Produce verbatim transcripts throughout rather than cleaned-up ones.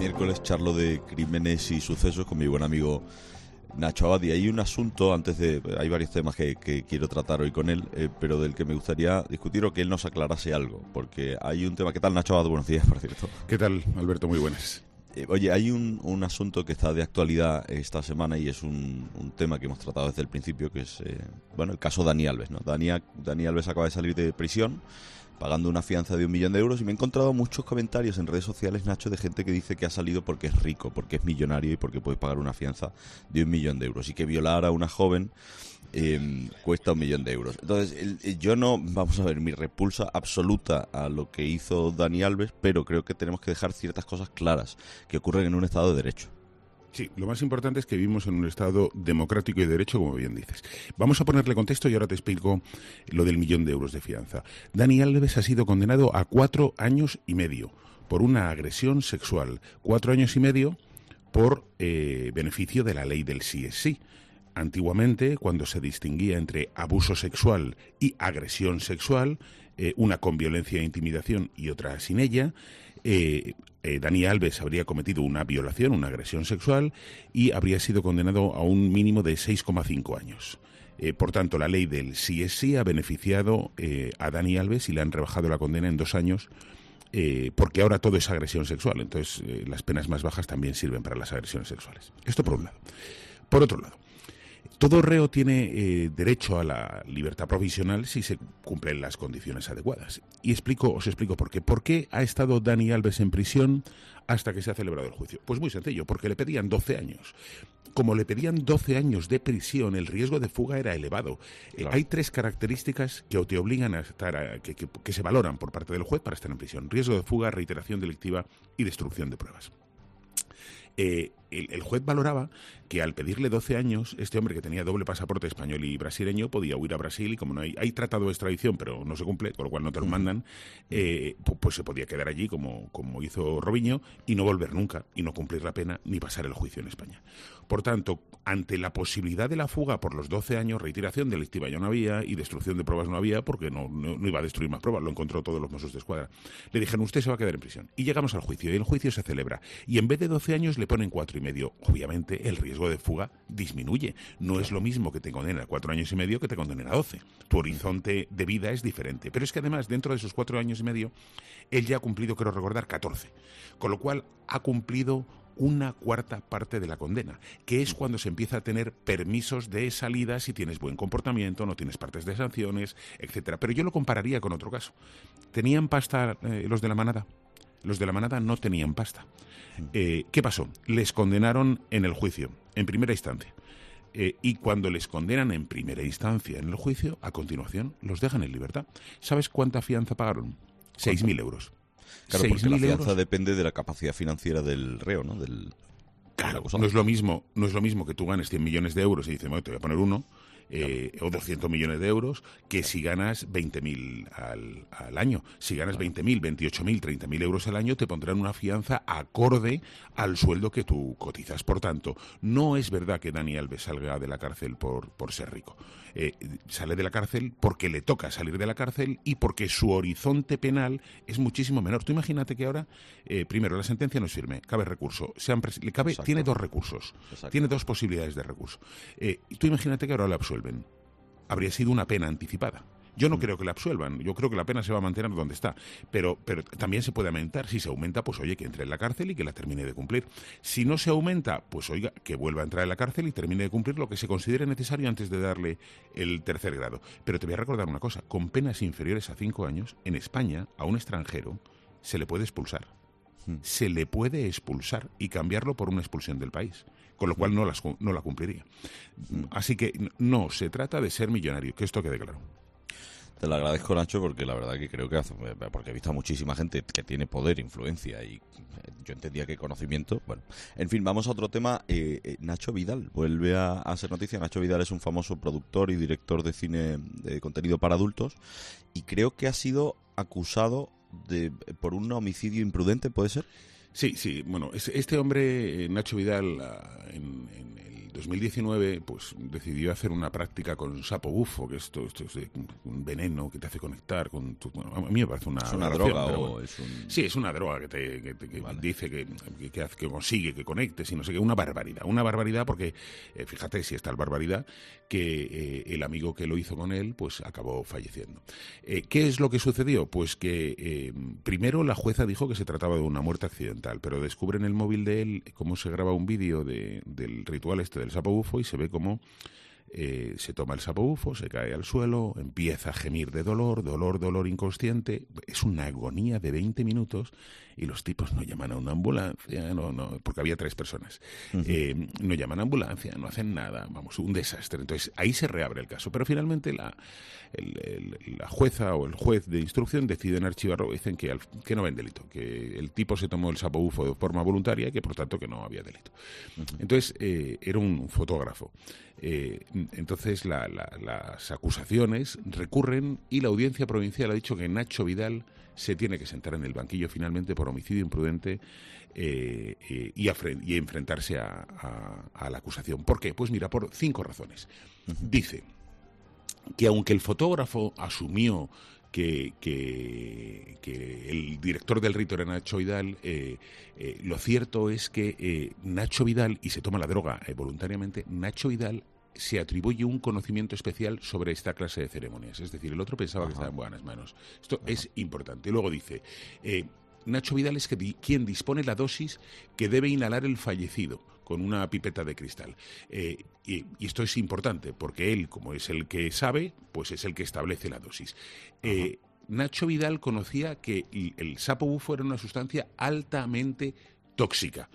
miércoles charlo de crímenes y sucesos con mi buen amigo Nacho Abad, y hay un asunto, antes de... hay varios temas que, que quiero tratar hoy con él, eh, pero del que me gustaría discutir o que él nos aclarase algo, porque hay un tema... ¿Qué tal, Nacho Abad? Buenos días, por cierto. ¿Qué tal, Alberto? Muy buenas. Eh, oye, hay un, un asunto que está de actualidad esta semana y es un, un tema que hemos tratado desde el principio, que es, eh, bueno, el caso Dani Alves, ¿no? Dani, Dani Alves acaba de salir de prisión pagando una fianza de un millón de euros, y me he encontrado muchos comentarios en redes sociales, Nacho, de gente que dice que ha salido porque es rico, porque es millonario y porque puede pagar una fianza de un millón de euros, y que violar a una joven eh, cuesta un millón de euros. Entonces, el, yo no, vamos a ver, mi repulsa absoluta a lo que hizo Dani Alves, pero creo que tenemos que dejar ciertas cosas claras que ocurren en un Estado de Derecho. Sí, lo más importante es que vivimos en un Estado democrático y de derecho, como bien dices. Vamos a ponerle contexto y ahora te explico lo del millón de euros de fianza. Dani Alves ha sido condenado a cuatro años y medio por una agresión sexual. Cuatro años y medio por eh, beneficio de la ley del sí es sí. Antiguamente, cuando se distinguía entre abuso sexual y agresión sexual, eh, una con violencia e intimidación y otra sin ella, eh, eh, Dani Alves habría cometido una violación, una agresión sexual, y habría sido condenado a un mínimo de seis coma cinco años. Eh, por tanto, la ley del sí es sí ha beneficiado eh, a Dani Alves y le han rebajado la condena en dos años, eh, porque ahora todo es agresión sexual. Entonces, eh, las penas más bajas también sirven para las agresiones sexuales. Esto por un lado. Por otro lado, todo reo tiene eh, derecho a la libertad provisional si se cumplen las condiciones adecuadas. Y explico, os explico por qué. ¿Por qué ha estado Dani Alves en prisión hasta que se ha celebrado el juicio? Pues muy sencillo, porque le pedían doce años. Como le pedían doce años de prisión, el riesgo de fuga era elevado. Claro. Eh, hay tres características que te obligan a estar, a, que, que, que se valoran por parte del juez para estar en prisión: riesgo de fuga, reiteración delictiva y destrucción de pruebas. Eh, el, el juez valoraba que al pedirle doce años, este hombre que tenía doble pasaporte español y brasileño podía huir a Brasil, y como no hay, hay tratado de extradición pero no se cumple, con lo cual no te lo mandan, eh, pues, pues se podía quedar allí como, como hizo Robinho y no volver nunca, y no cumplir la pena ni pasar el juicio en España. Por tanto, ante la posibilidad de la fuga por los doce años, reiteración delictiva ya no había y destrucción de pruebas no había, porque no, no, no iba a destruir más pruebas, lo encontró todos los Mossos de Escuadra. Le dijeron, usted se va a quedar en prisión. Y llegamos al juicio, y el juicio se celebra. Y en vez de doce años le ponen cuatro y medio. Obviamente el riesgo de fuga disminuye. No es lo mismo que te condenen a cuatro años y medio que te condenen a doce. Tu horizonte de vida es diferente. Pero es que además, dentro de esos cuatro años y medio, él ya ha cumplido, creo recordar, catorce. Con lo cual ha cumplido una cuarta parte de la condena, que es cuando se empieza a tener permisos de salida si tienes buen comportamiento, no tienes partes de sanciones, etcétera. Pero yo lo compararía con otro caso. ¿Tenían pasta eh, los de la manada? Los de la manada no tenían pasta. Eh, ¿Qué pasó? Les condenaron en el juicio, en primera instancia. Eh, y cuando les condenan en primera instancia en el juicio, a continuación los dejan en libertad. ¿Sabes cuánta fianza pagaron? seis mil euros. Claro, porque la fianza euros. depende de la capacidad financiera del reo, ¿no? Del, claro, no es lo mismo, no es lo mismo que tú ganes cien millones de euros y dices, bueno, te voy a poner uno, eh, claro. o doscientos millones de euros, que si ganas veinte mil al, al año. Si ganas veinte mil, veintiocho mil, treinta mil euros al año, te pondrán una fianza acorde al sueldo que tú cotizas. Por tanto, no es verdad que Dani Alves salga de la cárcel por, por ser rico. Eh, sale de la cárcel porque le toca salir de la cárcel y porque su horizonte penal es muchísimo menor. Tú imagínate que ahora, eh, primero, la sentencia no es firme, cabe recurso. Se han pres- le cabe, tiene dos recursos, Exacto. tiene dos posibilidades de recurso. Eh, tú imagínate que ahora la absuelven. Habría sido una pena anticipada. Yo no mm. creo que la absuelvan, yo creo que la pena se va a mantener donde está, pero, pero también se puede aumentar. Si se aumenta, pues oye, que entre en la cárcel y que la termine de cumplir. Si no se aumenta, pues oiga, que vuelva a entrar en la cárcel y termine de cumplir lo que se considere necesario antes de darle el tercer grado. Pero te voy a recordar una cosa, con penas inferiores a cinco años, en España, a un extranjero se le puede expulsar. Mm. Se le puede expulsar y cambiarlo por una expulsión del país, con lo cual no, las, no la cumpliría. Así que no, se trata de ser millonario, que esto quede claro. Te lo agradezco, Nacho, porque la verdad que creo que hace, porque he visto a muchísima gente que tiene poder, influencia, y yo entendía que conocimiento. Bueno, en fin, vamos a otro tema. Eh, eh, Nacho Vidal vuelve a, a ser noticia. Nacho Vidal es un famoso productor y director de cine de contenido para adultos, y creo que ha sido acusado de por un homicidio imprudente, ¿puede ser? Sí, sí, bueno, este hombre, Nacho Vidal, en, en el dos mil diecinueve, pues decidió hacer una práctica con sapo bufo, que esto, esto es un veneno que te hace conectar con tu... Bueno, a mí me parece una... ¿Es una aberración, droga pero o bueno. es un...? Sí, es una droga que te que, te, que vale. dice que, que, que, hace, que consigue que conectes y no sé qué, una barbaridad, una barbaridad porque, eh, fíjate si está la barbaridad, que eh, el amigo que lo hizo con él, pues acabó falleciendo. Eh, ¿Qué es lo que sucedió? Pues que eh, primero la jueza dijo que se trataba de una muerte accidental, pero descubren en el móvil de él cómo se graba un vídeo de, del ritual este del sapo bufo y se ve cómo eh, se toma el sapo bufo, se cae al suelo, empieza a gemir de dolor, dolor, dolor inconsciente. Es una agonía de veinte minutos y los tipos no llaman a una ambulancia, no, no, porque había tres personas. Uh-huh. Eh, no llaman a ambulancia, no hacen nada, vamos, un desastre. Entonces ahí se reabre el caso, pero finalmente la, el, el, la jueza o el juez de instrucción deciden archivarlo, dicen que, al, que no ven delito, que el tipo se tomó el sapo bufo de forma voluntaria y que por tanto que no había delito. Uh-huh. Entonces eh, era un fotógrafo. Eh, entonces la, la, las acusaciones recurren y la audiencia provincial ha dicho que Nacho Vidal se tiene que sentar en el banquillo finalmente por homicidio imprudente eh, eh, y, afre- y enfrentarse a, a, a la acusación. ¿Por qué? Pues mira, por cinco razones. Uh-huh. Dice que aunque el fotógrafo asumió que, que, que el director del rito era Nacho Vidal, eh, eh, lo cierto es que eh, Nacho Vidal, y se toma la droga eh, voluntariamente, Nacho Vidal se atribuye un conocimiento especial sobre esta clase de ceremonias. Es decir, el otro pensaba Ajá. que estaba en buenas manos. Esto Ajá. es importante. Luego dice, eh, Nacho Vidal es que di- quien dispone la dosis que debe inhalar el fallecido con una pipeta de cristal. Eh, y, y esto es importante, porque él, como es el que sabe, pues es el que establece la dosis. Eh, Nacho Vidal conocía que el, el sapo bufo era una sustancia altamente tóxica.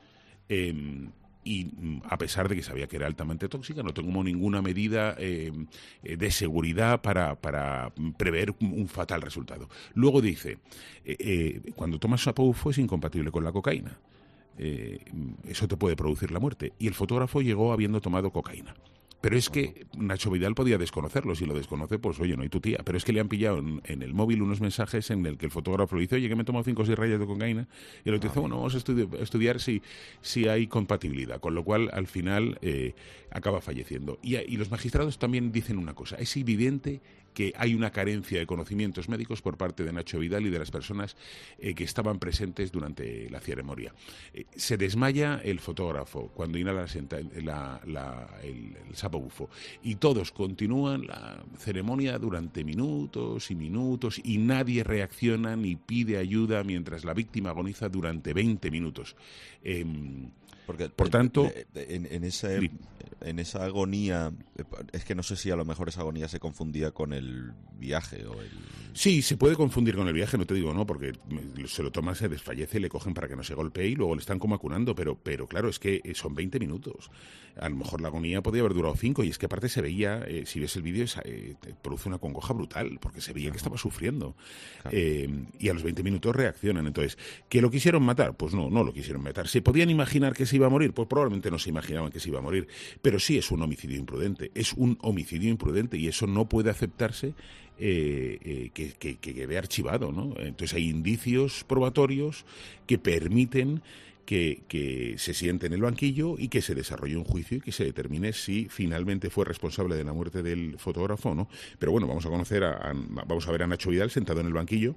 Eh, y a pesar de que sabía que era altamente tóxica, no tomó ninguna medida eh, de seguridad para, para prever un fatal resultado. Luego dice, eh, eh, cuando tomas sapo bufo es incompatible con la cocaína. Eh, eso te puede producir la muerte. Y el fotógrafo llegó habiendo tomado cocaína. Pero es que Nacho Vidal podía desconocerlo. Si lo desconoce, pues oye, no hay tu tía. Pero es que le han pillado en, en el móvil unos mensajes en el que el fotógrafo le dice, oye, que me he tomado cinco o seis rayas de cocaína. Y el otro dice, bueno, vamos a, estudi- a estudiar si, si hay compatibilidad. Con lo cual, al final, eh, acaba falleciendo. Y, y los magistrados también dicen una cosa. Es evidente que hay una carencia de conocimientos médicos por parte de Nacho Vidal y de las personas eh, que estaban presentes durante la ceremonia. Eh, se desmaya el fotógrafo cuando inhala la, la, el, el sapo bufo y todos continúan la ceremonia durante minutos y minutos y nadie reacciona ni pide ayuda mientras la víctima agoniza durante veinte minutos. Eh, Porque, por tanto, en, en, ese, en esa agonía, es que no sé si a lo mejor esa agonía se confundía con el viaje o el... Sí, se puede confundir con el viaje, no te digo no, porque se lo toma, se desfallece, le cogen para que no se golpee y luego le están como acunando, pero, pero claro, es que son veinte minutos. A lo mejor la agonía podía haber durado cinco y es que aparte se veía, eh, si ves el vídeo, eh, te produce una congoja brutal, porque se veía que estaba sufriendo. Claro. Eh, y a los veinte minutos reaccionan. Entonces, ¿que lo quisieron matar? Pues no, no lo quisieron matar. ¿Se podían imaginar que se iba a morir? Pues probablemente no se imaginaban que se iba a morir. Pero sí es un homicidio imprudente. Es un homicidio imprudente y eso no puede aceptarse eh, eh, que, que, que quede archivado, ¿no? Entonces hay indicios probatorios que permiten que, que se siente en el banquillo y que se desarrolle un juicio y que se determine si finalmente fue responsable de la muerte del fotógrafo o no. Pero bueno, vamos a conocer a, a, vamos a ver a Nacho Vidal sentado en el banquillo.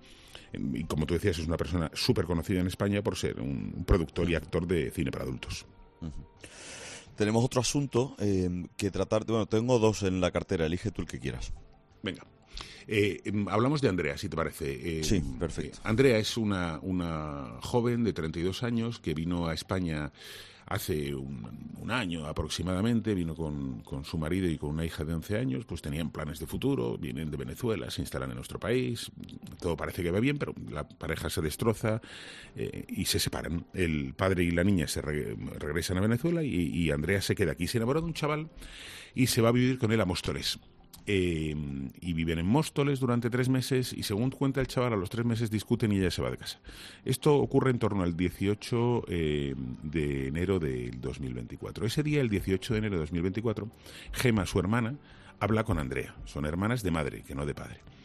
Y como tú decías, es una persona súper conocida en España por ser un productor y actor de cine para adultos. Uh-huh. Tenemos otro asunto eh, que tratar. Bueno, tengo dos en la cartera, elige tú el que quieras. Venga. Eh, hablamos de Andrea, si te parece. Eh, sí, perfecto. Eh, Andrea es una, una joven de treinta y dos años que vino a España hace un, un año aproximadamente, vino con, con su marido y con una hija de once años, pues tenían planes de futuro, vienen de Venezuela, se instalan en nuestro país, todo parece que va bien, pero la pareja se destroza eh, y se separan. El padre y la niña se re, regresan a Venezuela y, y Andrea se queda aquí, se enamora de un chaval y se va a vivir con él a Móstoles. Eh, y viven en Móstoles durante tres meses y según cuenta el chaval a los tres meses discuten y ella se va de casa. Esto ocurre en torno al dieciocho eh, de enero del dos mil veinticuatro. Ese día, el dieciocho de enero de dos mil veinticuatro, Gema, su hermana, habla con Andrea. Son hermanas de madre, que no de padre.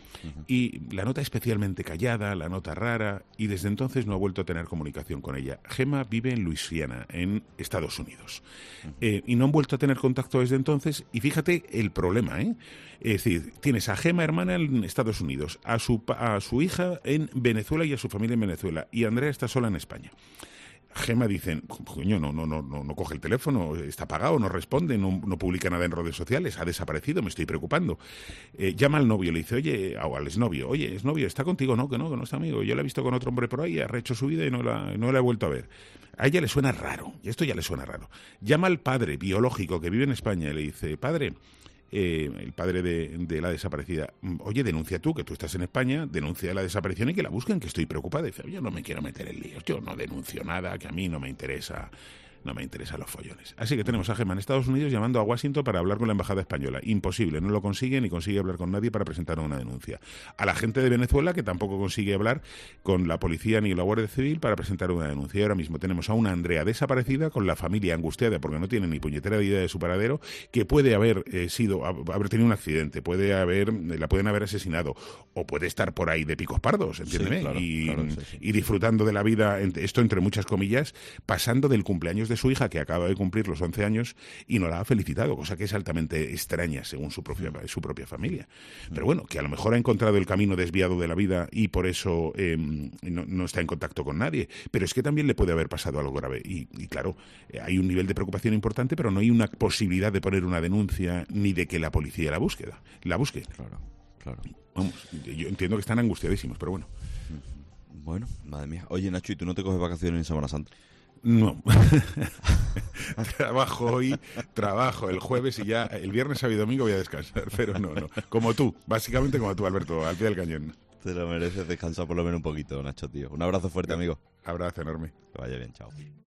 Uh-huh. Y la nota especialmente callada, la nota rara, y desde entonces no ha vuelto a tener comunicación con ella. Gemma vive en Luisiana, en Estados Unidos. Uh-huh. Eh, y no han vuelto a tener contacto desde entonces, y fíjate el problema, ¿eh? Es decir, tienes a Gemma, hermana, en Estados Unidos, a su, a su hija en Venezuela y a su familia en Venezuela, y Andrea está sola en España. Gemma dicen, coño, no, no, no, no, no coge el teléfono, está apagado, no responde, no, no publica nada en redes sociales, ha desaparecido, me estoy preocupando. Eh, llama al novio, le dice, oye, o al exnovio, oye, exnovio, ¿está contigo? No, que no, que no está amigo. Yo la he visto con otro hombre por ahí, ha rehecho su vida y no la, no la he vuelto a ver. A ella le suena raro, y esto ya le suena raro. Llama al padre biológico que vive en España y le dice, padre, Eh, el padre de, de la desaparecida, oye, denuncia tú, que tú estás en España, denuncia la desaparición y que la busquen, que estoy preocupada. Y dice, yo no me quiero meter en líos, yo no denuncio nada, que a mí no me interesa, no me interesan los follones. Así que tenemos a Gemma en Estados Unidos llamando a Washington para hablar con la embajada española. Imposible, no lo consigue ni consigue hablar con nadie para presentar una denuncia. A la gente de Venezuela, que tampoco consigue hablar con la policía ni la Guardia Civil para presentar una denuncia. Y ahora mismo tenemos a una Andrea desaparecida con la familia angustiada porque no tiene ni puñetera idea de su paradero, que puede haber eh, sido, haber tenido un accidente, puede haber, la pueden haber asesinado, o puede estar por ahí de picos pardos, entiéndeme, sí, claro, y, claro, sí, sí. y disfrutando de la vida, esto entre muchas comillas, pasando del cumpleaños de su hija, que acaba de cumplir los once años, y no la ha felicitado, cosa que es altamente extraña según su propia, su propia familia. Pero bueno, que a lo mejor ha encontrado el camino desviado de la vida y por eso eh, no, no está en contacto con nadie. Pero es que también le puede haber pasado algo grave. Y, y claro, hay un nivel de preocupación importante, pero no hay una posibilidad de poner una denuncia ni de que la policía la búsqueda, la busque. Claro, claro. Vamos, yo entiendo que están angustiadísimos, pero bueno. Bueno, madre mía. Oye, Nacho, ¿y tú no te coges vacaciones en Semana Santa? No. Trabajo hoy, trabajo el jueves y ya el viernes, sábado y domingo voy a descansar, pero no, no. Como tú, básicamente como tú, Alberto, al pie del cañón. Te lo mereces descansar por lo menos un poquito, Nacho, tío. Un abrazo fuerte, amigo. Abrazo enorme. Que vaya bien, chao.